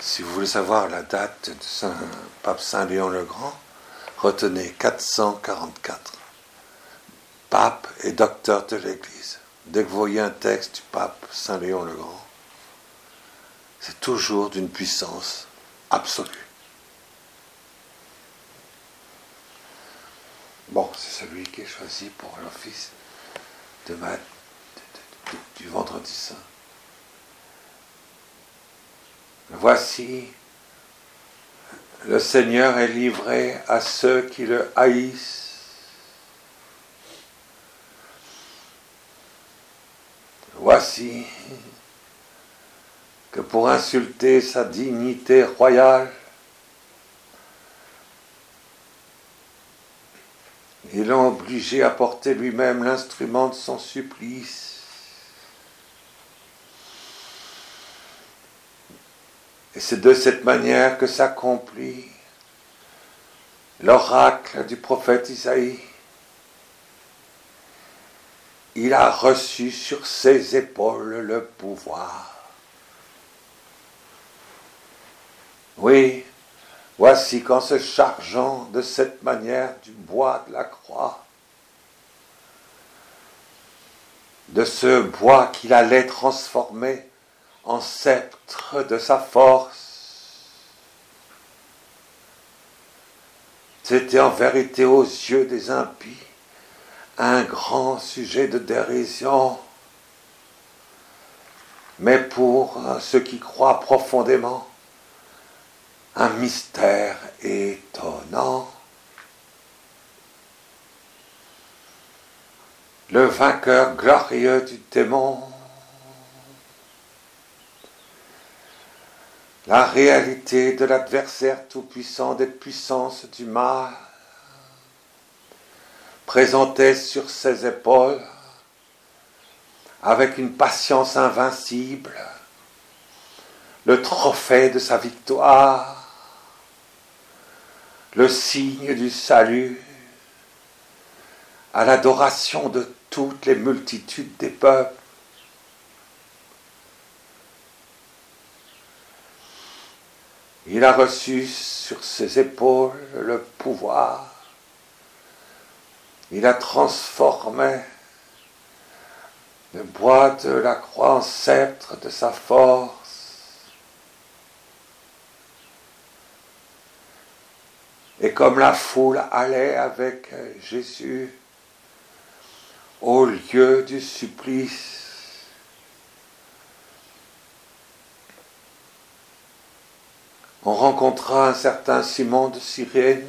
Si vous voulez savoir la date de Pape Saint Léon le Grand, retenez 444. Pape et docteur de l'Église. Dès que vous voyez un texte du pape Saint Léon le Grand, c'est toujours d'une puissance absolue. Bon, c'est celui qui est choisi pour l'office du vendredi saint. Voici, le Seigneur est livré à ceux qui le haïssent. Voici que pour insulter sa dignité royale, ils l'ont obligé à porter lui-même l'instrument de son supplice. Et c'est de cette manière que s'accomplit l'oracle du prophète Isaïe. Il a reçu sur ses épaules le pouvoir. Oui, voici qu'en se chargeant de cette manière du bois de la croix, de ce bois qu'il allait transformer en sceptre de sa force, c'était en vérité aux yeux des impies un grand sujet de dérision, mais pour ceux qui croient profondément, un mystère étonnant. Le vainqueur glorieux du démon, la réalité de l'adversaire tout-puissant des puissances du mal, présentait sur ses épaules, avec une patience invincible, le trophée de sa victoire, le signe du salut, à l'adoration de toutes les multitudes des peuples. Il a reçu sur ses épaules le pouvoir. Il a transformé le bois de la croix en sceptre de sa force. Et comme la foule allait avec Jésus au lieu du supplice, on rencontra un certain Simon de Cyrène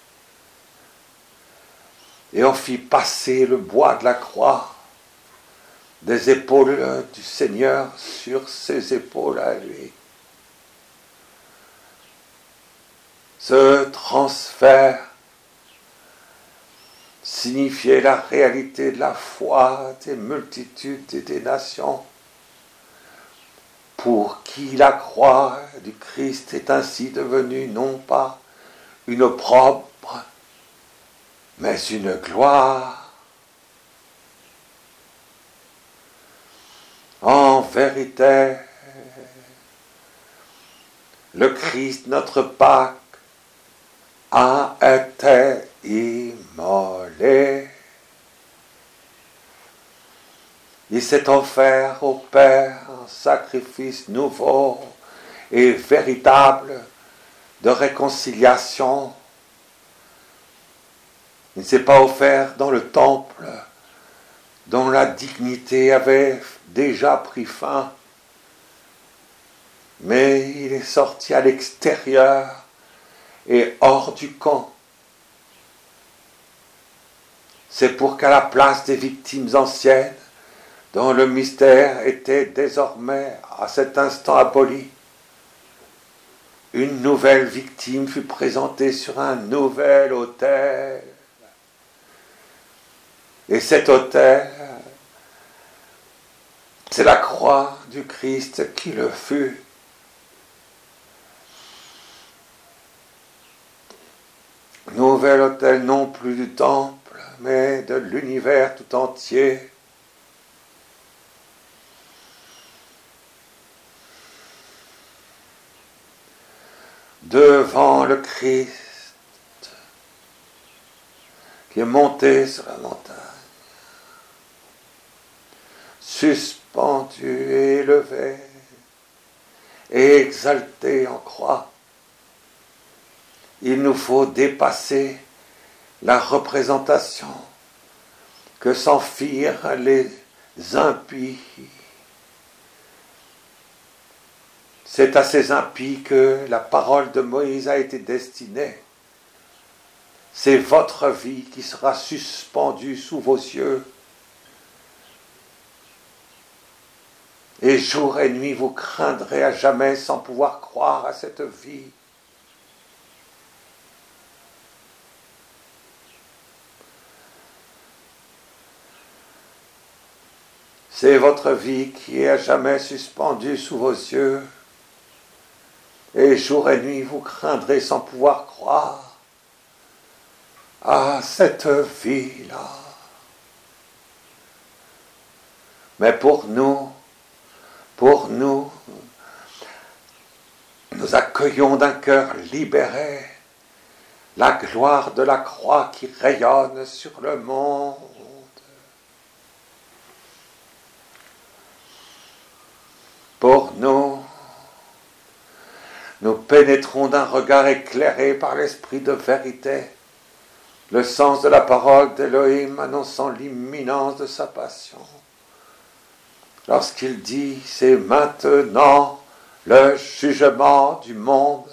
et on fit passer le bois de la croix des épaules du Seigneur sur ses épaules à lui. Ce transfert signifiait la réalité de la foi des multitudes et des nations, pour qui la croix du Christ est ainsi devenue non pas une opprobre, mais une gloire. En vérité, le Christ, notre Pâque, a été immolé. Il s'est offert au Père un sacrifice nouveau et véritable de réconciliation. Il ne s'est pas offert dans le temple dont la dignité avait déjà pris fin, mais il est sorti à l'extérieur et hors du camp. C'est pour qu'à la place des victimes anciennes, dont le mystère était désormais à cet instant aboli, une nouvelle victime fut présentée sur un nouvel autel. Et cet autel, c'est la croix du Christ qui le fut. Nouvel autel non plus du temple, mais de l'univers tout entier. devant le Christ qui est monté sur la montagne, suspendu et élevé et exalté en croix. Il nous faut dépasser la représentation que s'en firent les impies. C'est à ces impies que la parole de Moïse a été destinée. C'est votre vie qui sera suspendue sous vos yeux. Et jour et nuit, vous craindrez à jamais sans pouvoir croire à cette vie. C'est votre vie qui est à jamais suspendue sous vos yeux. Et jour et nuit, vous craindrez sans pouvoir croire à cette vie-là. Mais pour nous, nous accueillons d'un cœur libéré la gloire de la croix qui rayonne sur le monde. Pour nous pénétrons d'un regard éclairé par l'esprit de vérité, le sens de la parole d'Élohim annonçant l'imminence de sa passion. Lorsqu'il dit, c'est maintenant le jugement du monde,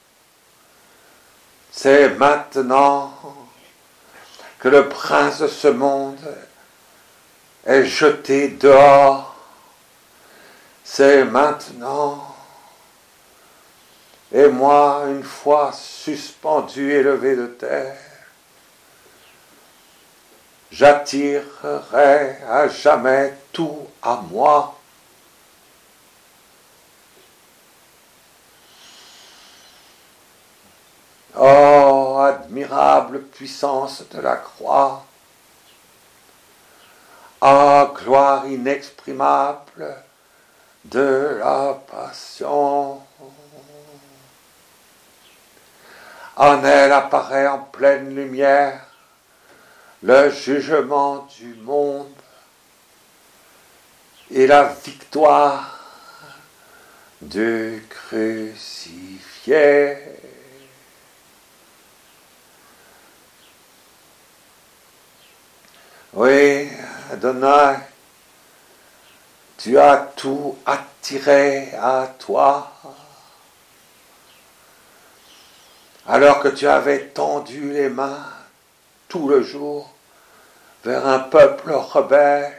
c'est maintenant que le prince de ce monde est jeté dehors, c'est maintenant. Et moi, une fois suspendu et levé de terre, j'attirerai à jamais tout à moi. Oh, admirable puissance de la croix! Oh, gloire inexprimable de la passion! En elle apparaît en pleine lumière le jugement du monde et la victoire du crucifié. Oui, Adonai, tu as tout attiré à toi, alors que tu avais tendu les mains tout le jour vers un peuple rebelle.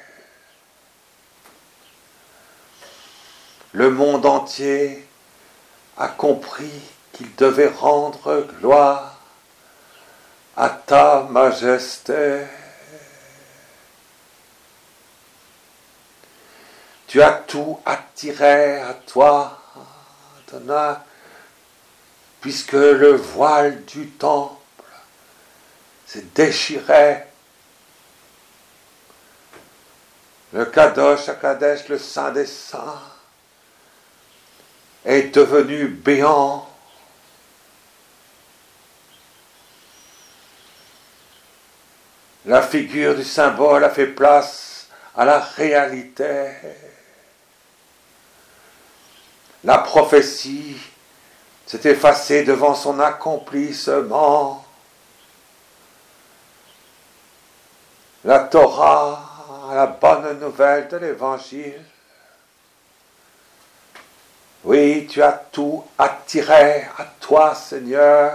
Le monde entier a compris qu'il devait rendre gloire à ta majesté. Tu as tout attiré à toi, Adonai, puisque le voile du temple s'est déchiré. Le Kadosh Akadesh, le Saint des Saints, est devenu béant. La figure du symbole a fait place à la réalité. La prophétie s'est effacée devant son accomplissement. La Torah, la bonne nouvelle de l'Évangile. Oui, tu as tout attiré à toi, Seigneur,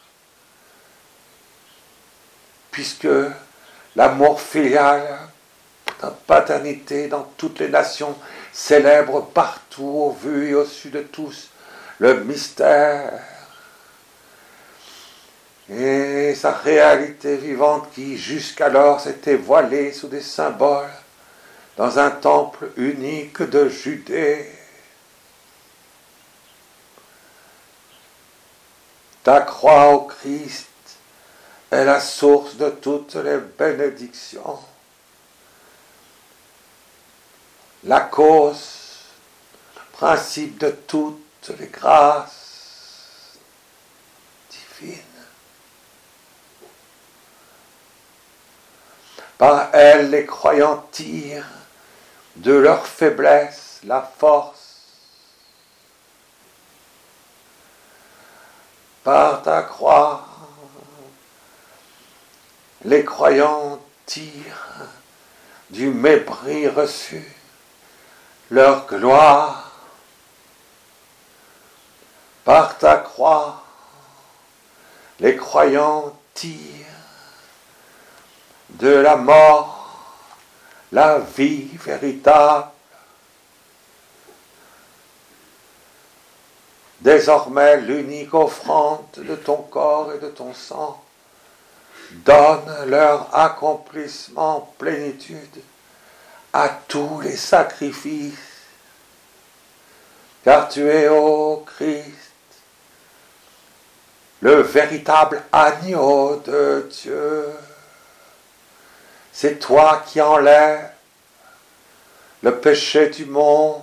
puisque l'amour filial, ta paternité dans toutes les nations, célèbre partout, au vu et au su de tous, le mystère et sa réalité vivante qui jusqu'alors s'était voilée sous des symboles dans un temple unique de Judée. Ta croix au Christ est la source de toutes les bénédictions, la cause, le principe de toutes les grâces. divine. Par elle, les croyants tirent de leur faiblesse la force. Par ta croix, les croyants tirent du mépris reçu leur gloire. Par ta croix, les croyants tirent de la mort la vie véritable. Désormais, l'unique offrande de ton corps et de ton sang donne leur accomplissement en plénitude à tous les sacrifices, car tu es, ô Christ, le véritable agneau de Dieu. C'est toi qui enlèves le péché du monde.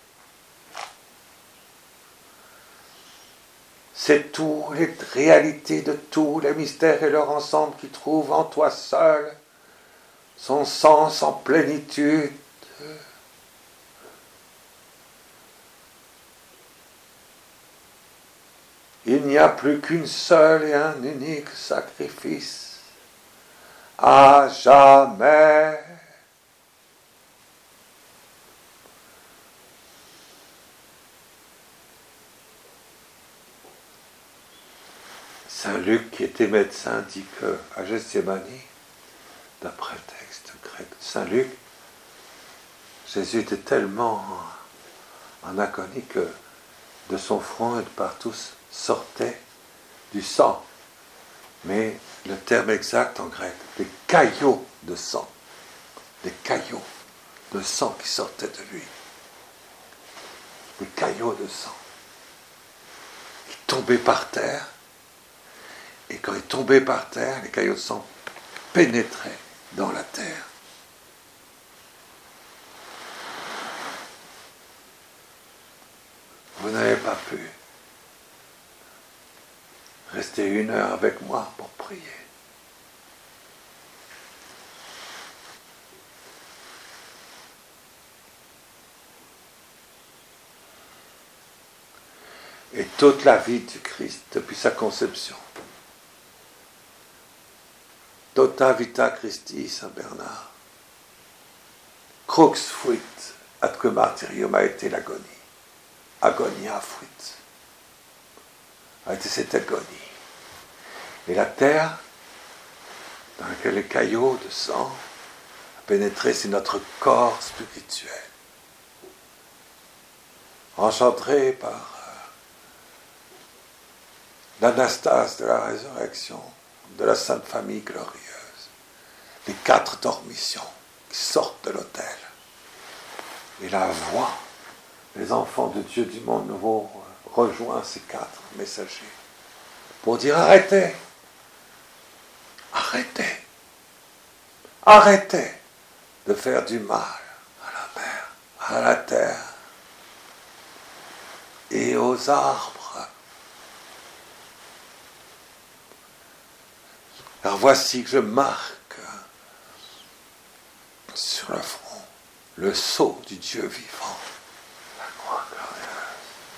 C'est toutes les réalités de tous les mystères et leur ensemble qui trouvent en toi seul son sens en plénitude. Il n'y a plus qu'une seule et un unique sacrifice à jamais. Saint Luc, qui était médecin, dit qu'à Gethsémani, d'après le texte grec de Saint Luc, Jésus était tellement en agonie que de son front et de partout sortait du sang. Mais le terme exact en grec, des caillots de sang. Des caillots de sang qui sortaient de lui. Des caillots de sang. Il tombait par terre. Et quand il tombait par terre, les caillots de sang pénétraient dans la terre. Vous n'avez pas pu rester 1 heure avec moi pour prier. Et toute la vie du Christ, depuis sa conception, Tota vita Christi, Saint Bernard, crux fuit, atque martyrium a été l'agonie. Agonia fuit. A été cette agonie. Et la terre, dans laquelle les caillots de sang a pénétré, c'est notre corps spirituel. Engendré par l'anastase de la résurrection, de la Sainte Famille glorieuse, les 4 dormitions qui sortent de l'autel. Et la voix, les enfants de Dieu du monde nouveau rejoint ces 4 messagers pour dire arrêtez, arrêtez, arrêtez de faire du mal à la mer, à la terre et aux arbres. Alors voici que je marque sur le front le sceau du Dieu vivant, la croix glorieuse.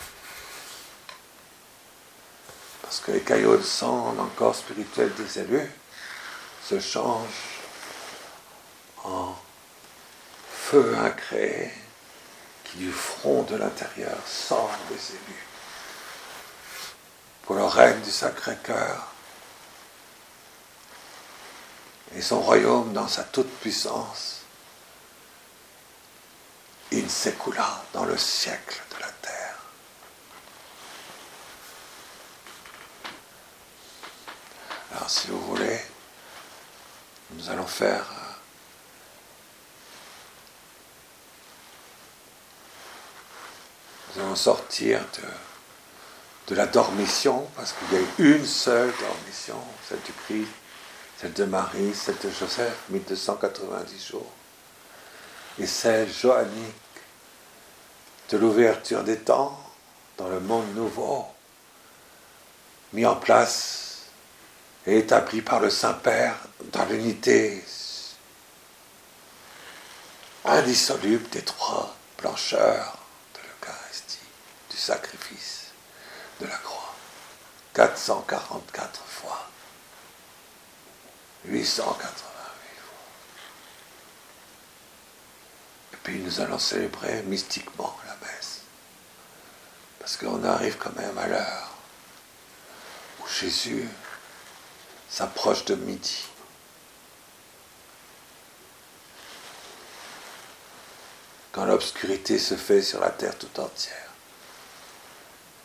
Parce que les caillots de sang, encore spirituels des élus, se changent en feu incréé qui du front de l'intérieur sort des élus. Pour le règne du Sacré-Cœur, et son royaume dans sa toute-puissance, in secula, dans le siècle de la terre. Alors si vous voulez, nous allons faire nous allons sortir de la dormition, parce qu'il y a une seule dormition, celle du Christ, celle de Marie, celle de Joseph, 1290 jours, et celle johannique de l'ouverture des temps dans le monde nouveau, mis en place et établi par le Saint-Père dans l'unité indissoluble des trois blancheurs de l'Eucharistie, du sacrifice, de la croix. 444 fois. 888 fois. Et puis nous allons célébrer mystiquement la messe. Parce qu'on arrive quand même à l'heure où Jésus s'approche de midi. Quand l'obscurité se fait sur la terre tout entière.